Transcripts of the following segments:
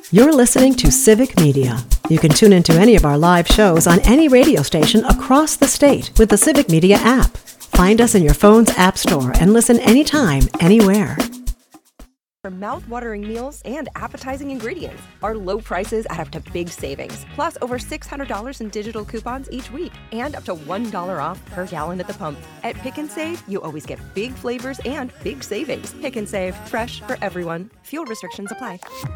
You're listening to Civic Media. You can tune into any of our live shows on any radio station across the state with the Civic Media app. Find us in your phone's app store and listen anytime, anywhere. For mouth-watering meals and appetizing ingredients, our low prices add up to big savings, plus over $600 in digital coupons each week, and up to $1 off per gallon at the pump. At Pick and Save, you always get big flavors and big savings. Pick and Save, fresh for everyone. Fuel restrictions apply.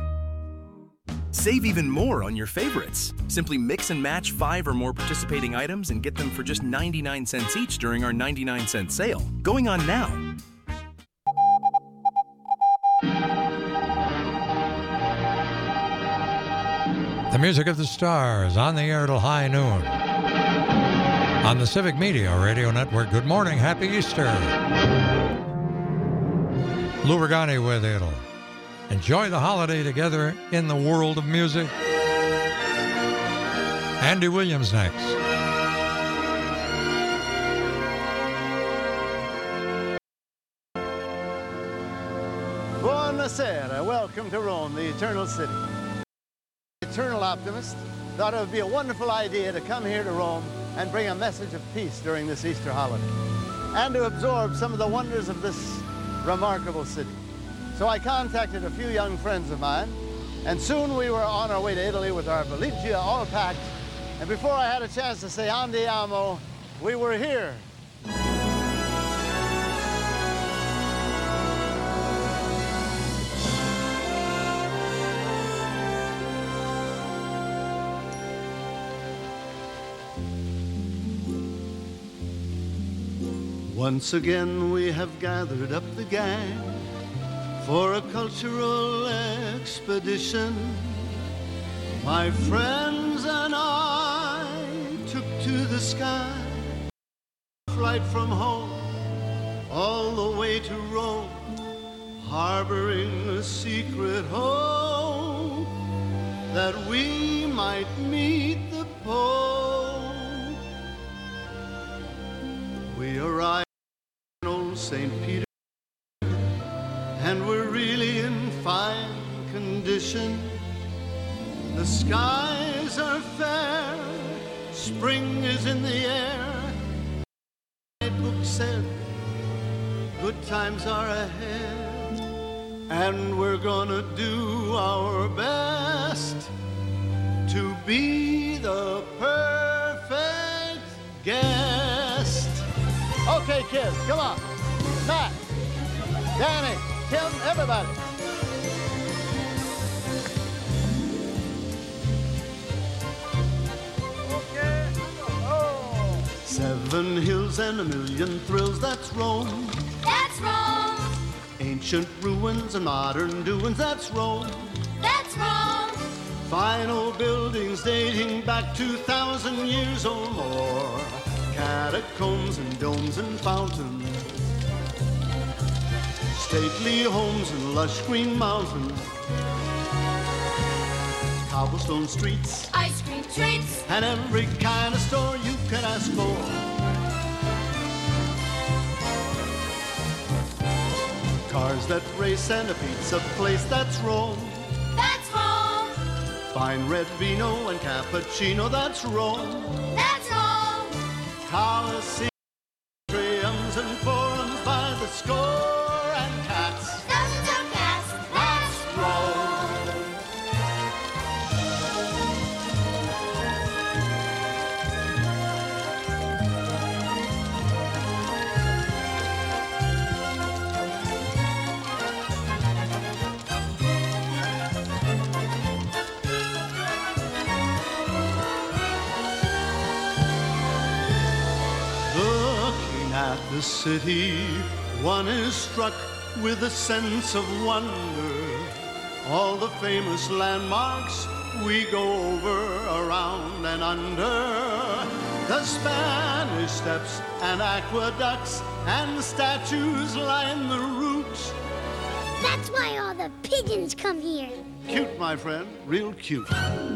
Save even more on your favorites. Simply mix and match 5 or more participating items and get them for just 99 cents each during our 99-cent sale. Going on now. The music of the stars on the air till high noon. On the Civic Media Radio Network. Good morning. Happy Easter. Lou Regani with you. Enjoy the holiday together in the world of music. Andy Williams next. Buonasera. Welcome to Rome, the Eternal City. Eternal optimist thought it would be a wonderful idea to come here to Rome and bring a message of peace during this Easter holiday and to absorb some of the wonders of this remarkable city. So I contacted a few young friends of mine, and soon we were on our way to Italy with our valigia all packed. And before I had a chance to say andiamo, we were here. Once again we have gathered up the gang for a cultural expedition. My friends and I took to the sky, flight from home all the way to Rome, harboring a secret hope that we might meet the Pope. We arrived in old St. Peter, and we're really in fine condition. The skies are fair, spring is in the air. My book said, good times are ahead, and we're gonna do our best to be the perfect guest. Okay, kids, come on. Matt, Danny, Tim, everybody. Okay. Oh. 7 hills and a million thrills, that's Rome. That's Rome. Ancient ruins and modern doings, that's Rome. That's Rome. Fine old buildings dating back 2,000 years or more. Catacombs and domes and fountains. Stately homes and lush green mountains, cobblestone streets, ice cream treats, and every kind of store you could ask for. Cars that race and a pizza place, that's Rome. That's Rome. Fine red vino and cappuccino, that's Rome. That's Rome. Colosseums and forums by the score. Thousands of cats, that's Rome. Looking at the city, one is struck with a sense of wonder. All the famous landmarks we go over, around and under. The Spanish steps and aqueducts and statues line the route. That's why all the pigeons come here. Cute, my friend, real cute.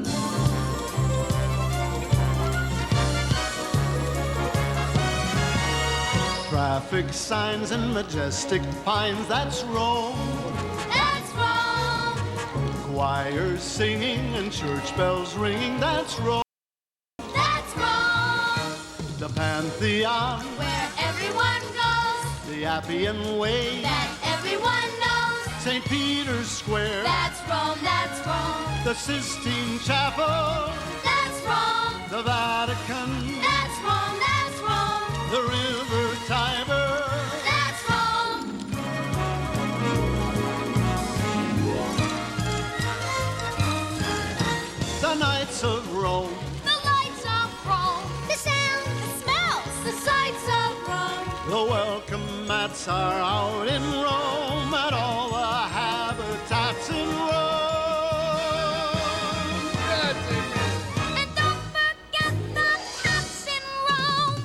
Traffic signs and majestic pines, that's Rome. That's Rome. choirs singing and church bells ringing, that's Rome. That's Rome, The Pantheon, where everyone goes, the Appian Way, that everyone knows. St. Peter's Square, That's Rome, the Sistine Chapel, that's Rome, the Vatican, that's Rome, the River Tiber, that's Rome. the Knights of Rome, The lights of Rome, the sound, the smells, the sights of Rome. the welcome mats are out in Rome, and all the habitats in Rome. And don't forget the taps in Rome.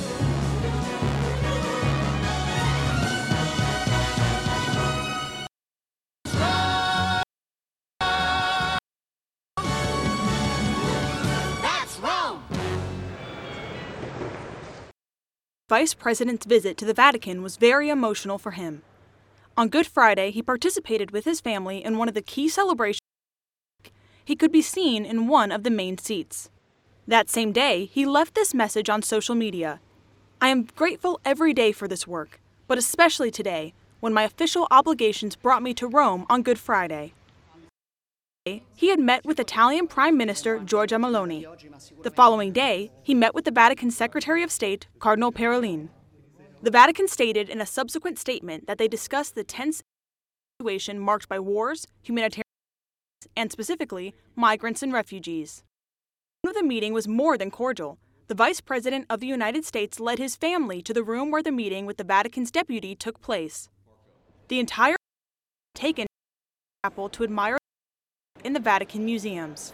That's Rome. Vice President's visit to the Vatican was very emotional for him. On Good Friday, he participated with his family in one of the key celebrations. He could be seen in one of the main seats. That same day, he left this message on social media. I am grateful every day for this work, but especially today, when my official obligations brought me to Rome on Good Friday. He had met with Italian Prime Minister Giorgia Meloni. The following day, he met with the Vatican Secretary of State, Cardinal Parolin. The Vatican stated in a subsequent statement that they discussed the tense situation marked by wars, humanitarian crises, and specifically, migrants and refugees. The meeting was more than cordial. The Vice President of the United States led his family to the room where the meeting with the Vatican's deputy took place. The entire taken chapel to admire in the Vatican museums.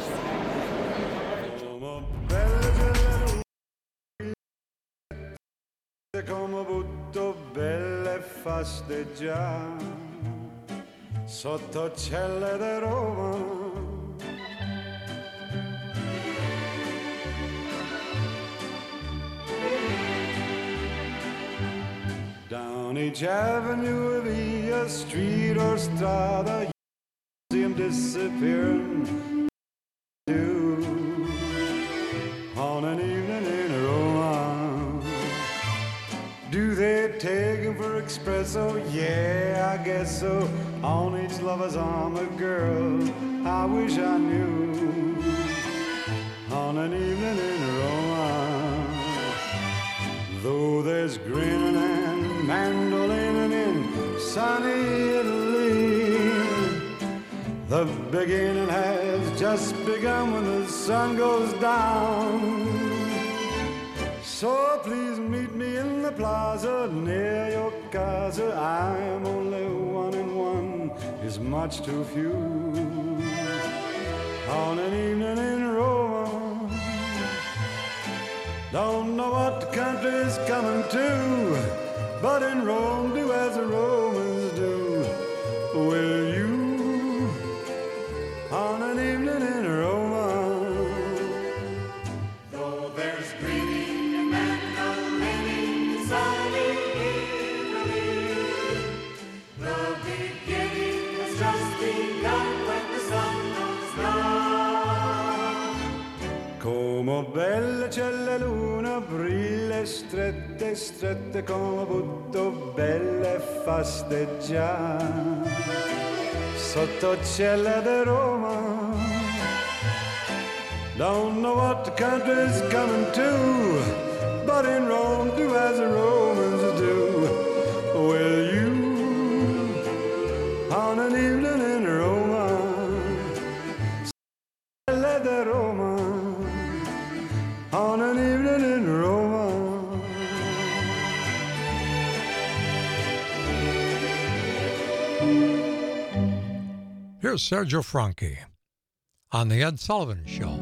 Come butto belle festeggiare sotto celle di Roma. Down each avenue, via street or strada, you see him disappearing too. On an evening in Roma, do they take him for espresso? Yeah, I guess so. On each lover's arm, a girl I wish I knew. On an evening in Roma, though there's grinning and mandolining in sunny Italy, the beginning has just begun when the sun goes down. So please meet me in the plaza near your casa. I am only one and one is much too few. On an evening in Rome, don't know what the country's coming to, but in Rome do as the Romans do. Will you? On an evening in Rome. Come belle c'è la luna, brille strette, strette come butto belle festeggiare sotto cielo di Roma. Don't know what the country's coming to, but in Rome do as the Romans do. Will you? On an evening in Roma, cielo di Roma. On an evening in Rome. Here's Sergio Franchi on The Ed Sullivan Show.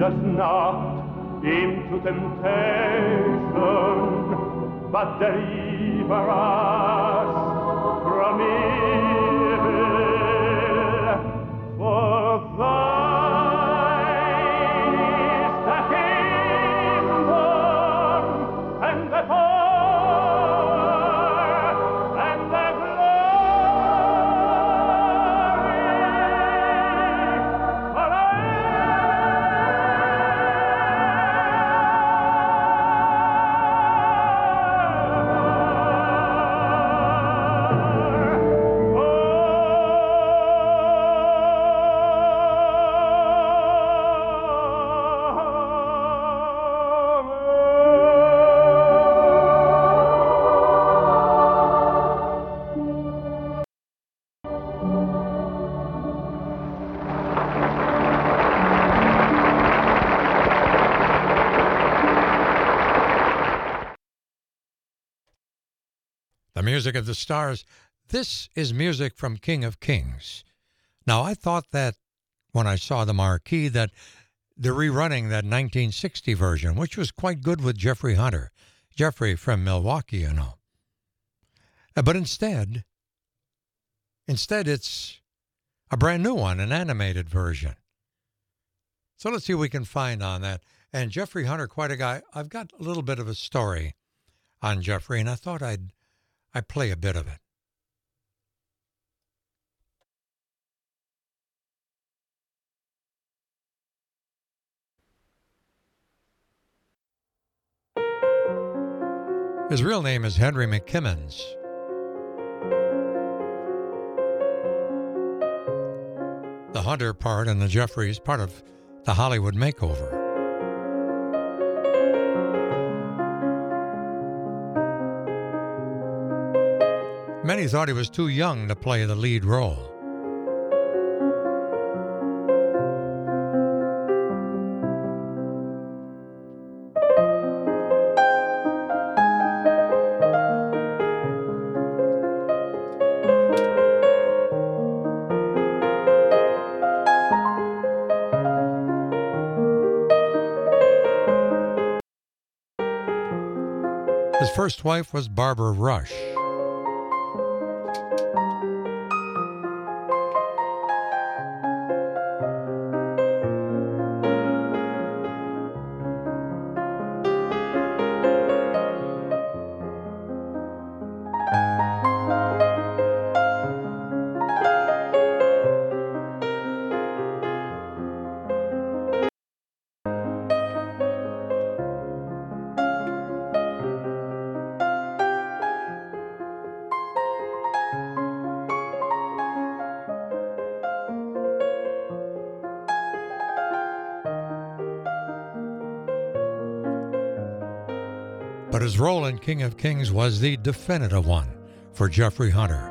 us not into temptation, but deliver us from evil. For thine is the kingdom and the power and the Music of the Stars. This is music from King of Kings. Now, I thought that when I saw the marquee that they're rerunning that 1960 version, which was quite good with Jeffrey Hunter. Jeffrey from Milwaukee, you know. But instead it's a brand new one, an animated version. So let's see what we can find on that. And Jeffrey Hunter, quite a guy. I've got a little bit of a story on Jeffrey, and I thought I'd play a bit of it. His real name is Henry McKimmons. The Hunter part and the Jeffries part of the Hollywood makeover. Many thought he was too young to play the lead role. His first wife was Barbara Rush. But his role in King of Kings was the definitive one for Jeffrey Hunter.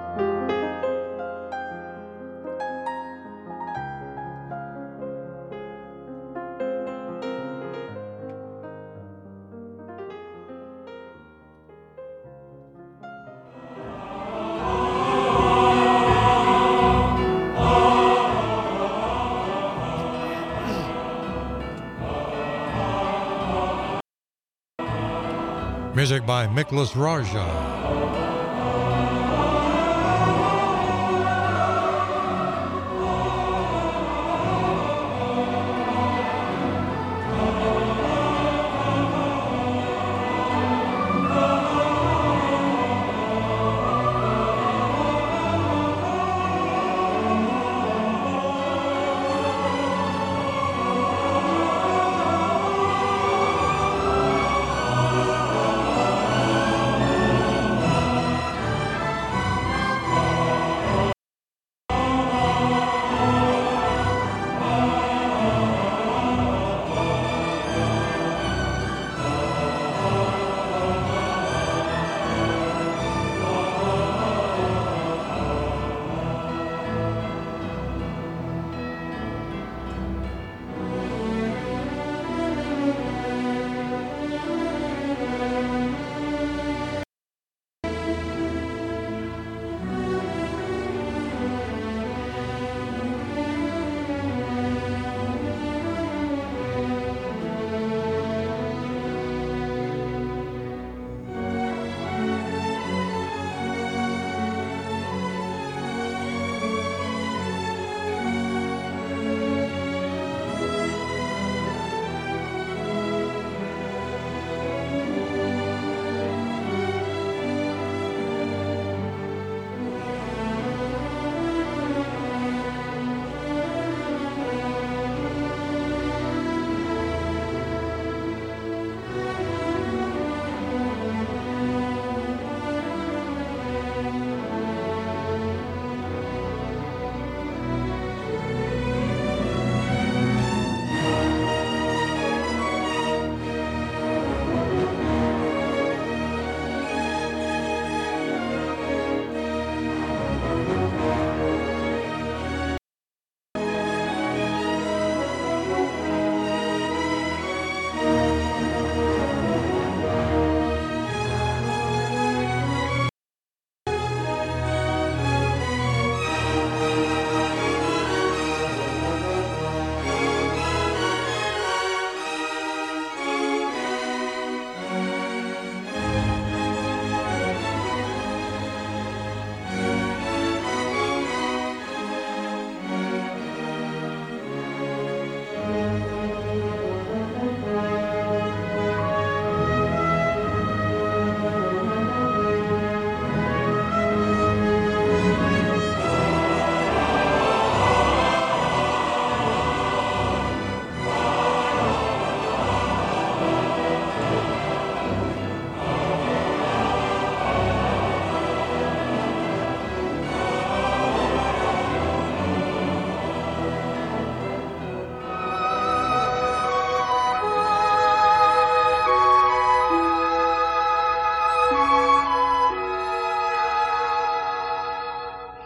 Music by Miklos Rozsa.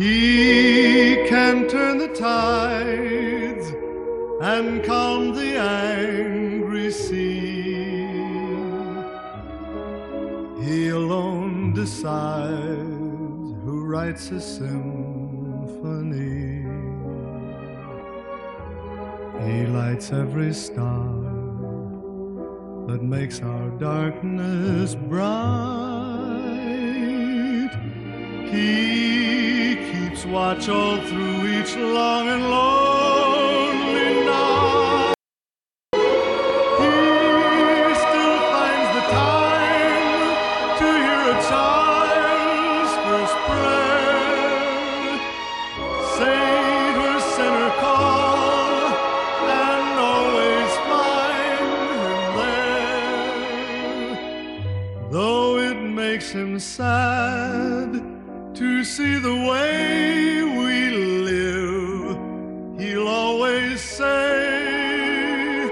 He can turn the tides and calm the angry sea. He alone decides who writes a symphony. He lights every star that makes our darkness bright. He keeps watch all through each long and lonely night. He still finds the time to hear a child's first prayer, Saint or sinner call, and always find him there. Though it makes him sad to see the way we live, he'll always say,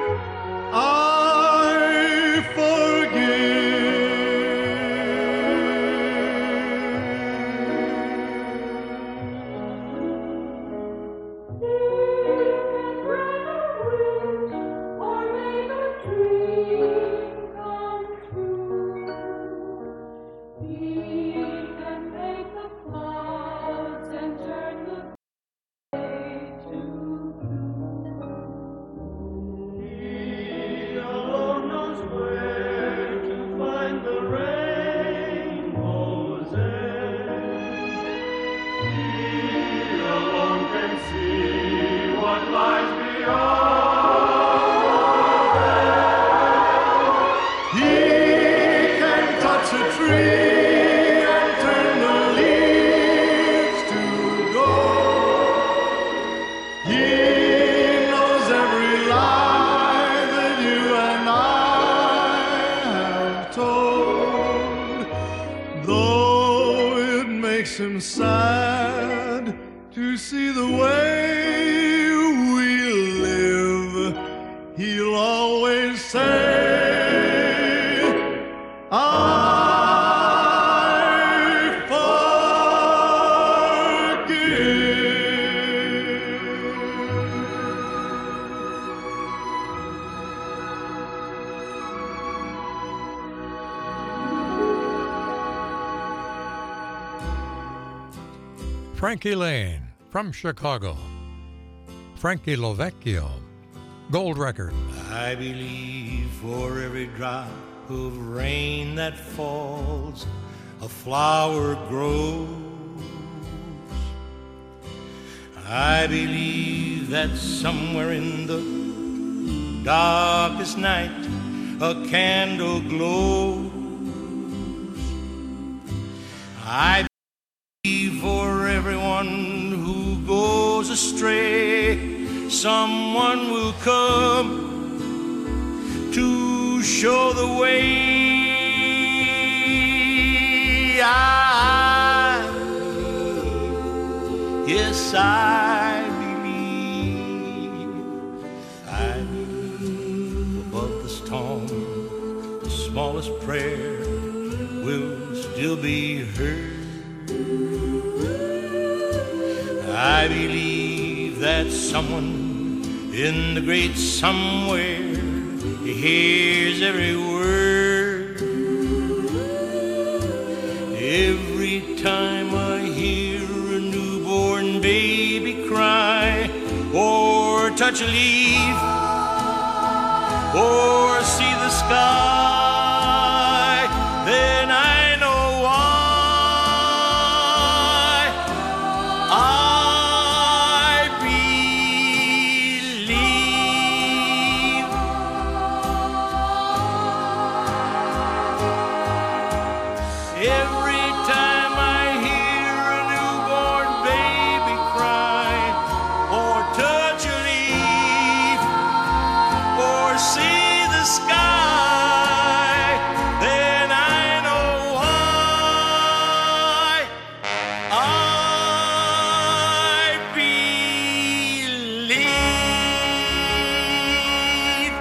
I forgive. Or make a dream come true. He can make the clouds and turn the gray to blue. He alone knows where to find the rainbow's end. He alone can see what lies beyond. He can touch a tree and turn the leaves to gold. He knows every lie that you and I have told. Though it makes him sad to see the way we live, he'll always say, I Frankie Lane from Chicago. Frankie Lovecchio, Gold Record. I believe for every drop of rain that falls, a flower grows. I believe that somewhere in the darkest night a candle glows. I believe for everyone who goes astray, someone will come to show the way. Yes, I believe above the storm, the smallest prayer will still be heard. I believe that someone in the great somewhere hears every word. Every time I hear a newborn baby cry, or touch a leaf, or see the sky, then I know why I believe. Every time I hear a newborn baby cry, or touch a leaf, or see the sky, then I know why I believe.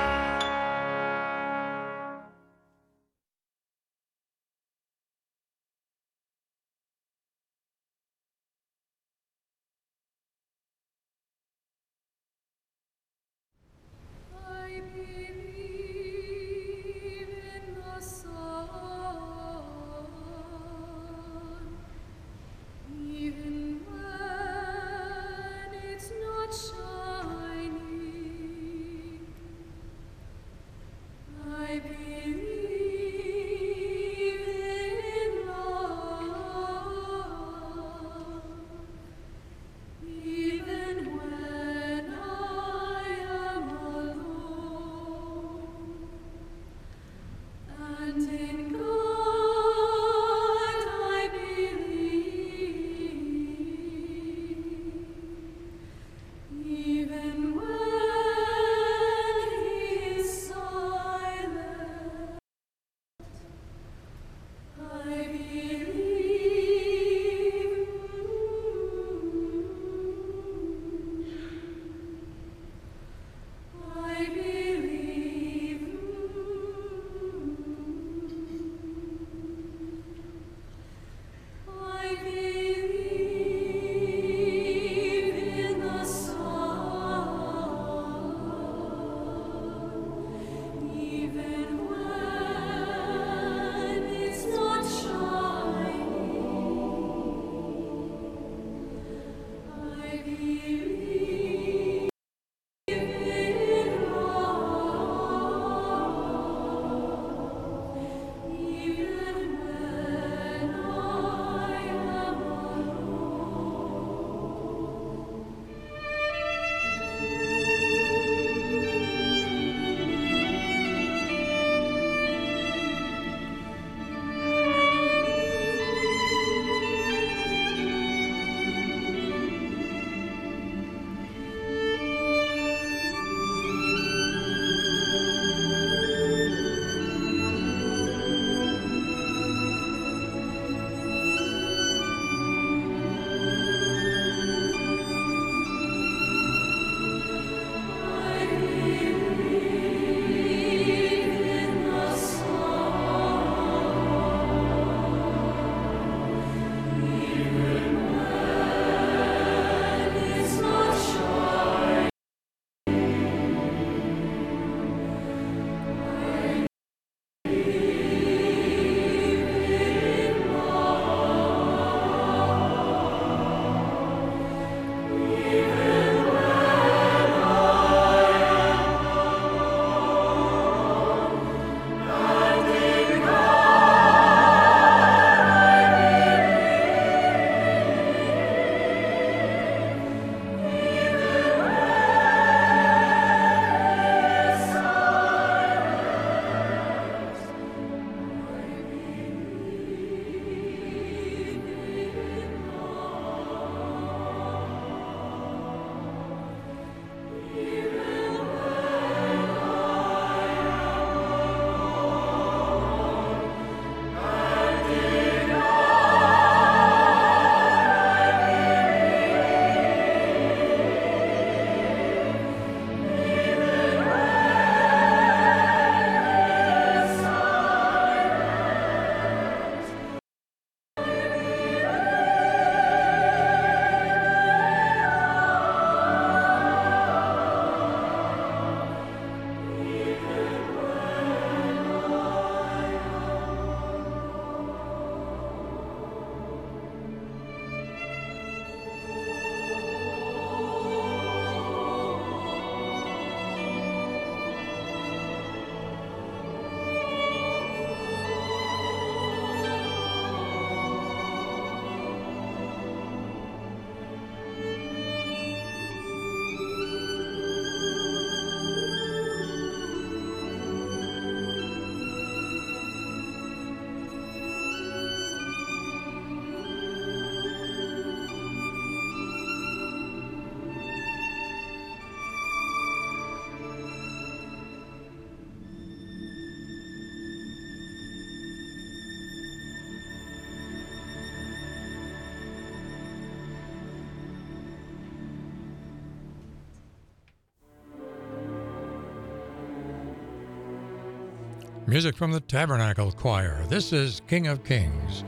Music from the Tabernacle Choir. This is King of Kings.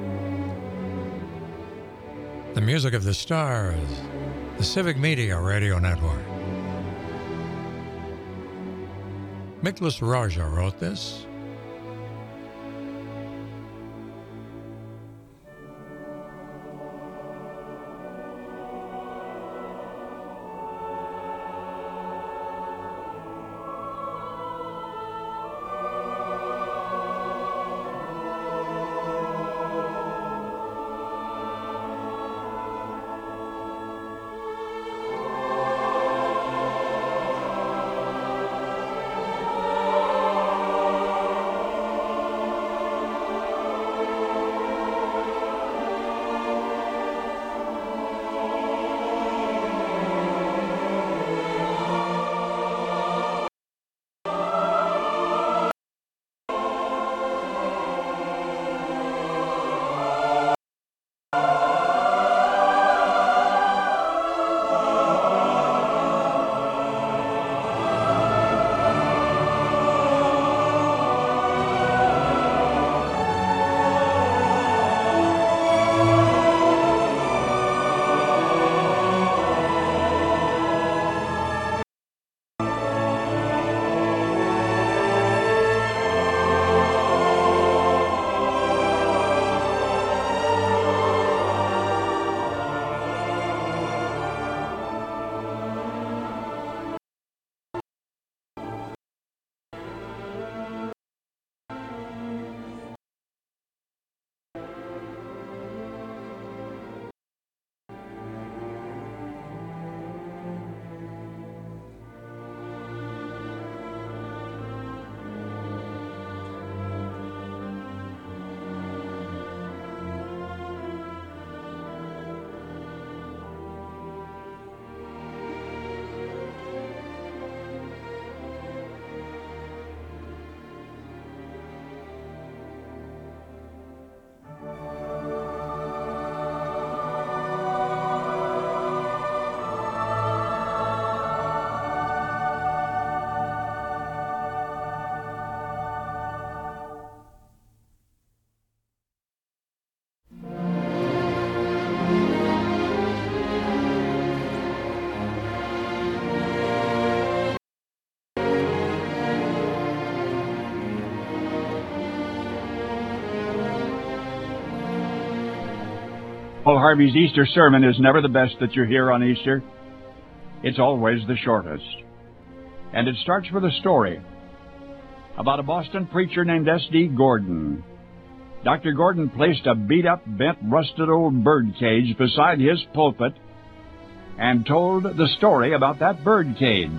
The music of the stars. The Civic Media Radio Network. Miklas Raja wrote this. Paul Harvey's Easter sermon is never the best that you hear on Easter. It's always the shortest. And it starts with a story about a Boston preacher named S.D. Gordon. Dr. Gordon placed a beat-up, bent, rusted old bird cage beside his pulpit and told the story about that bird cage.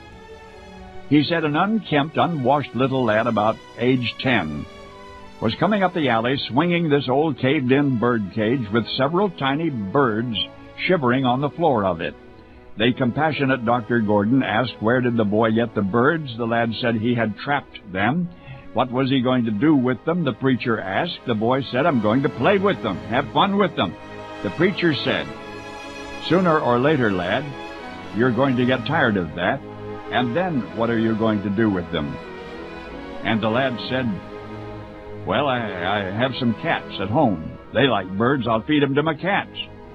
He said an unkempt, unwashed little lad about age 10 was coming up the alley swinging this old caved-in bird cage with several tiny birds shivering on the floor of it. The compassionate Dr. Gordon asked where did the boy get the birds. The lad said he had trapped them. What was he going to do with them? The preacher asked. The boy said, I'm going to play with them, have fun with them. The preacher said, sooner or later, lad, you're going to get tired of that, and then what are you going to do with them? And the lad said, well, I have some cats at home. They like birds. I'll feed them to my cats.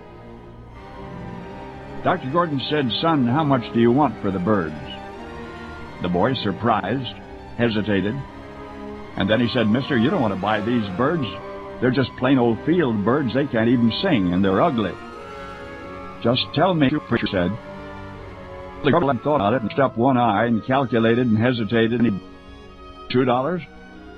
Dr. Gordon said, son, how much do you want for the birds? The boy, surprised, hesitated, and then he said, mister, you don't want to buy these birds. They're just plain old field birds. They can't even sing, and they're ugly. Just tell me, the preacher said. The Gordon thought about it and stuck one eye and calculated and hesitated, and he $2?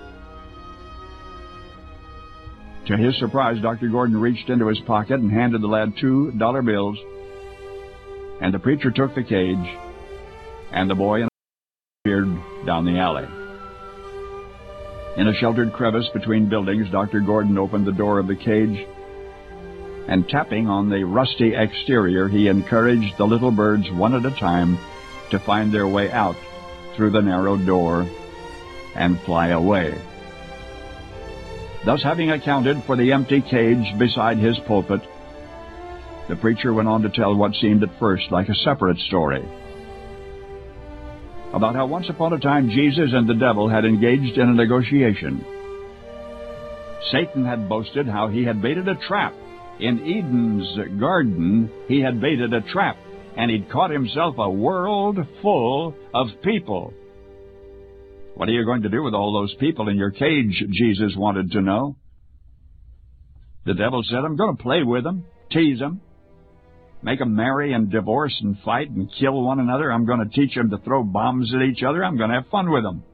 To his surprise, Dr. Gordon reached into his pocket and handed the lad $2 bills. And the preacher took the cage, and the boy appeared down the alley. In a sheltered crevice between buildings, Dr. Gordon opened the door of the cage, and tapping on the rusty exterior, he encouraged the little birds one at a time to find their way out through the narrow door and fly away. Thus, having accounted for the empty cage beside his pulpit, the preacher went on to tell what seemed at first like a separate story about how once upon a time Jesus and the devil had engaged in a negotiation. Satan had boasted how he had baited a trap. In Eden's garden, he had baited a trap, and he'd caught himself a world full of people. What are you going to do with all those people in your cage, Jesus wanted to know. The devil said, I'm going to play with them, tease them, make them marry and divorce and fight and kill one another. I'm going to teach them to throw bombs at each other. I'm going to have fun with them.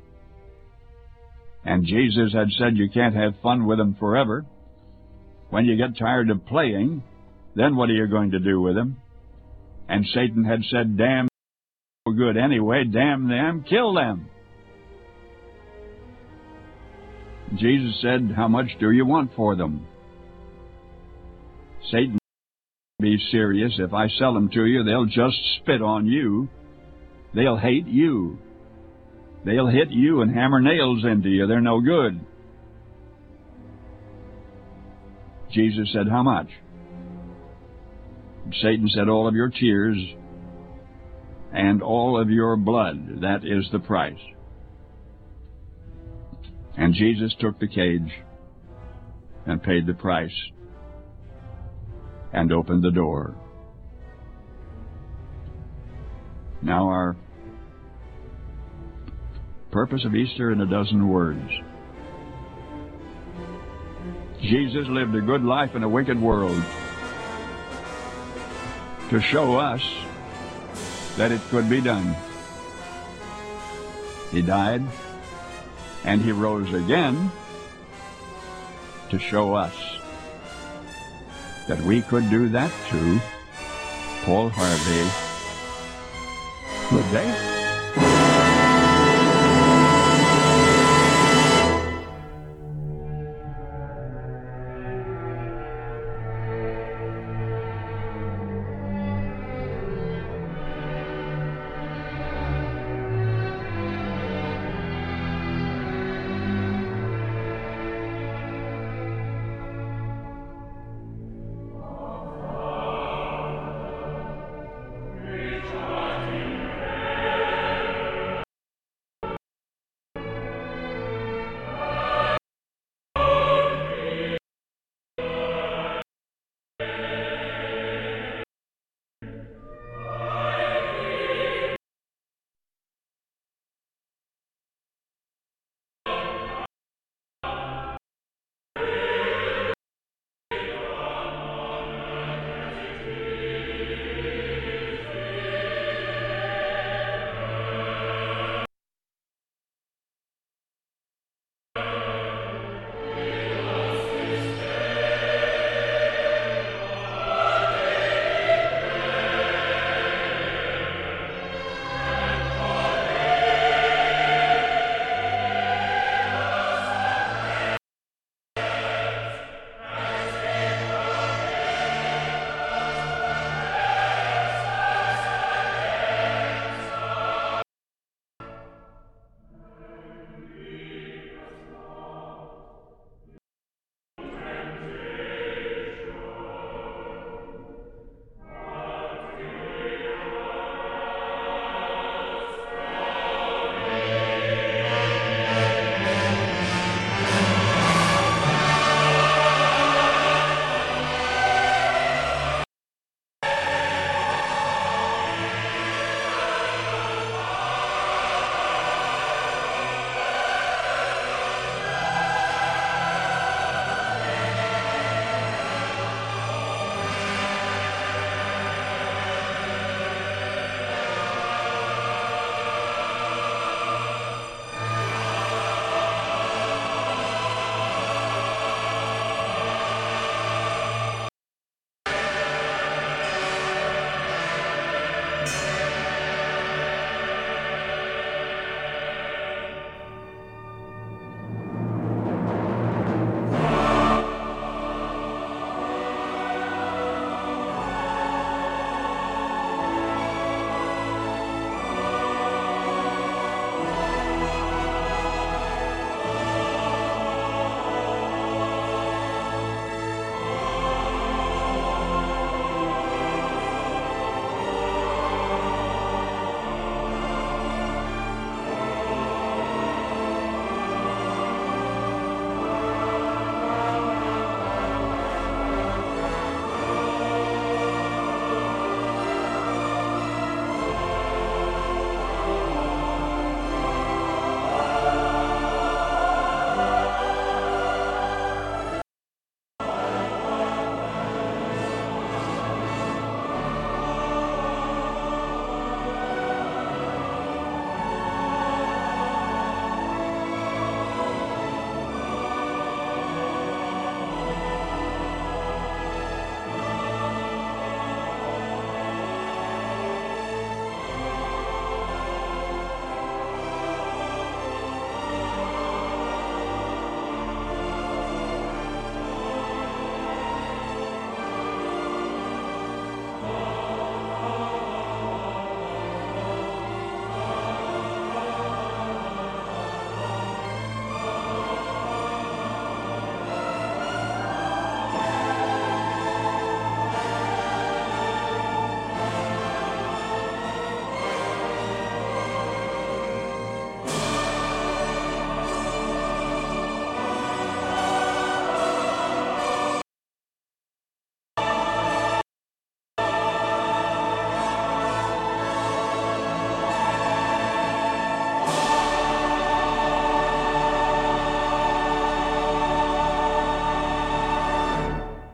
And Jesus had said you can't have fun with them forever. When you get tired of playing, then what are you going to do with them? And Satan had said, damn, no good anyway, damn them, kill them. Jesus said, how much do you want for them? Satan, be serious. If I sell them to you, they'll just spit on you. They'll hate you. They'll hit you and hammer nails into you. They're no good. Jesus said, how much? Satan said, all of your tears and all of your blood. That is the price. And Jesus took the cage and paid the price and opened the door. Now our purpose of Easter in a dozen words. Jesus lived a good life in a wicked world to show us that it could be done. He died and he rose again to show us that we could do that too. Paul Harvey. Good day.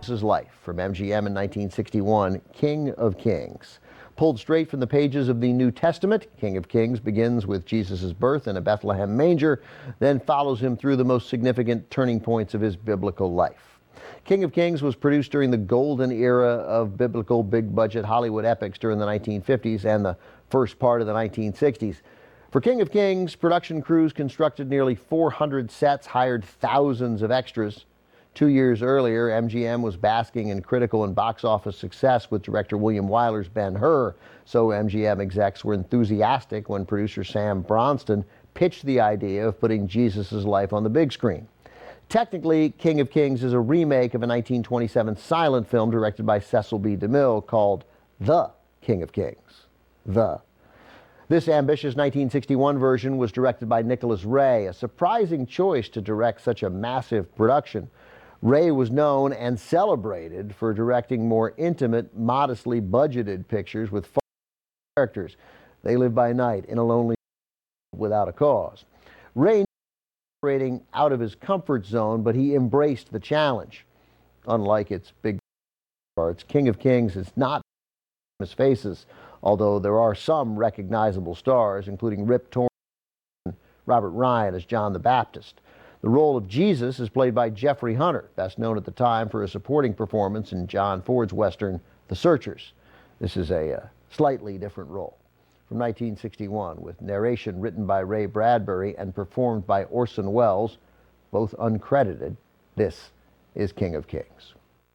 Jesus' life from MGM in 1961, King of Kings. Pulled straight from the pages of the New Testament, King of Kings begins with Jesus' birth in a Bethlehem manger, then follows him through the most significant turning points of his biblical life. King of Kings was produced during the golden era of biblical big-budget Hollywood epics during the 1950s and the first part of the 1960s. For King of Kings, production crews constructed nearly 400 sets, hired thousands of extras. 2 years earlier, MGM was basking in critical and box office success with director William Wyler's Ben-Hur, so MGM execs were enthusiastic when producer Sam Bronston pitched the idea of putting Jesus' life on the big screen. Technically, King of Kings is a remake of a 1927 silent film directed by Cecil B. DeMille called The King of Kings. This ambitious 1961 version was directed by Nicholas Ray, a surprising choice to direct such a massive production. Ray was known and celebrated for directing more intimate, modestly budgeted pictures with characters. They Live by Night, In a Lonely Without a Cause. Ray operating out of his comfort zone, but he embraced the challenge. Unlike its big parts, King of Kings is not famous faces, although there are some recognizable stars, including Rip Torn and Robert Ryan as John the Baptist. The role of Jesus is played by Jeffrey Hunter, best known at the time for a supporting performance in John Ford's Western, The Searchers. This is a slightly different role. From 1961, with narration written by Ray Bradbury and performed by Orson Welles, both uncredited, this is King of Kings.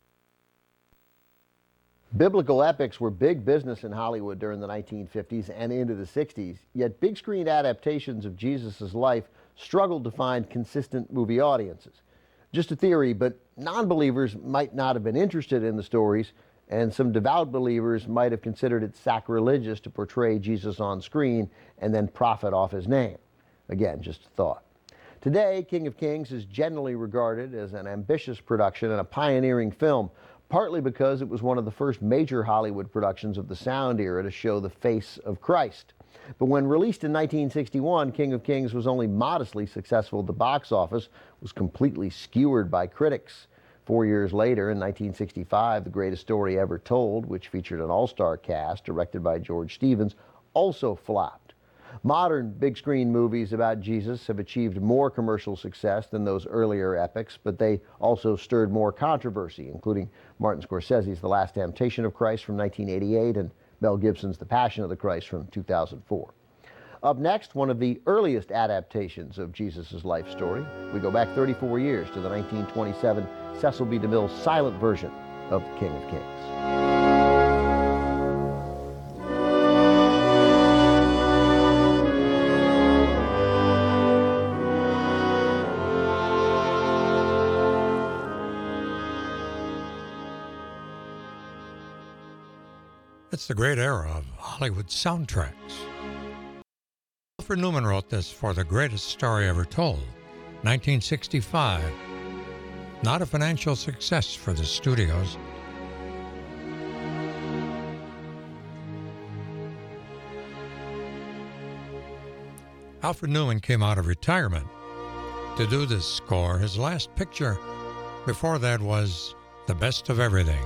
Biblical epics were big business in Hollywood during the 1950s and into the 60s, yet big screen adaptations of Jesus' life struggled to find consistent movie audiences. Just a theory, but non-believers might not have been interested in the stories, and some devout believers might have considered it sacrilegious to portray Jesus on screen and then profit off his name. Again, just a thought. Today, King of Kings is generally regarded as an ambitious production and a pioneering film, partly because it was one of the first major Hollywood productions of the sound era to show the face of Christ. But when released in 1961, King of Kings was only modestly successful at the box office, was completely skewered by critics. 4 years later, in 1965, The Greatest Story Ever Told, which featured an all-star cast directed by George Stevens, also flopped. Modern big-screen movies about Jesus have achieved more commercial success than those earlier epics, but they also stirred more controversy, including Martin Scorsese's The Last Temptation of Christ from 1988 and Mel Gibson's The Passion of the Christ from 2004. Up next, one of the earliest adaptations of Jesus' life story. We go back 34 years to the 1927 Cecil B. DeMille silent version of King of Kings. It's the great era of Hollywood soundtracks. Alfred Newman wrote this for The Greatest Story Ever Told, 1965. Not a financial success for the studios. Alfred Newman came out of retirement to do this score. His last picture before that was The Best of Everything.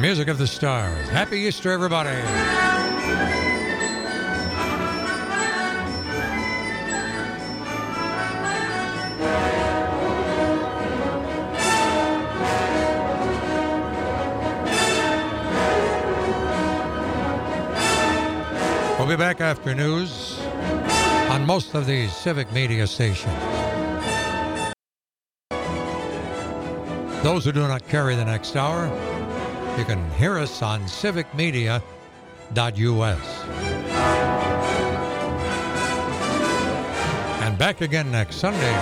music of the stars. Happy Easter, everybody. We'll be back after news on most of these civic media stations. Those who do not carry the next hour, you can hear us on civicmedia.us. And back again next Sunday,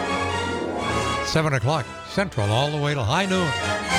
7 o'clock Central, all the way till high noon.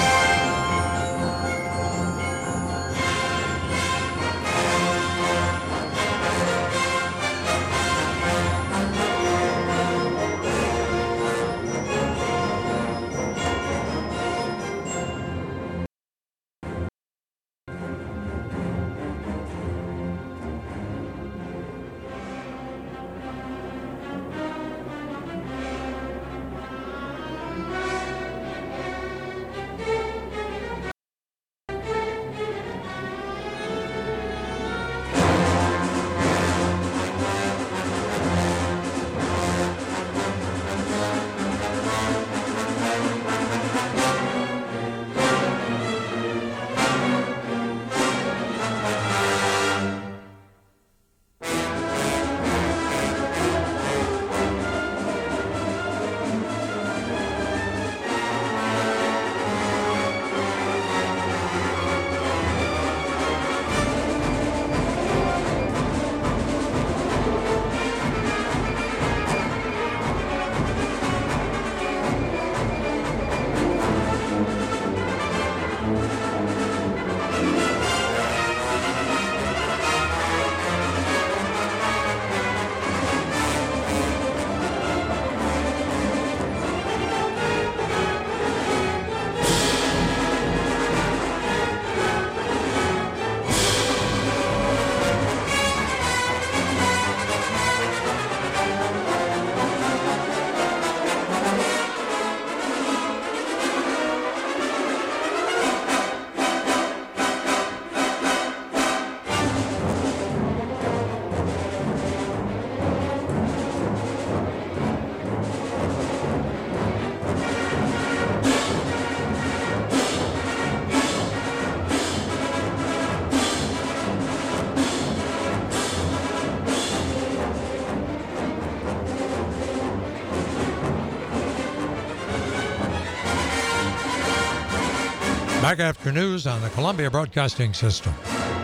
Back after news on the Columbia Broadcasting System.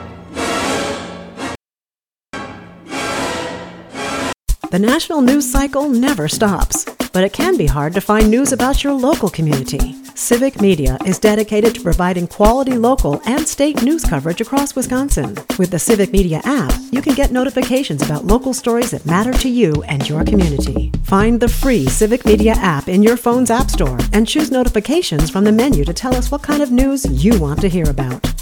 The national news cycle never stops, but it can be hard to find news about your local community. Civic Media is dedicated to providing quality local and state news coverage across Wisconsin. With the Civic Media app, you can get notifications about local stories that matter to you and your community. Find the free Civic Media app in your phone's app store and choose notifications from the menu to tell us what kind of news you want to hear about.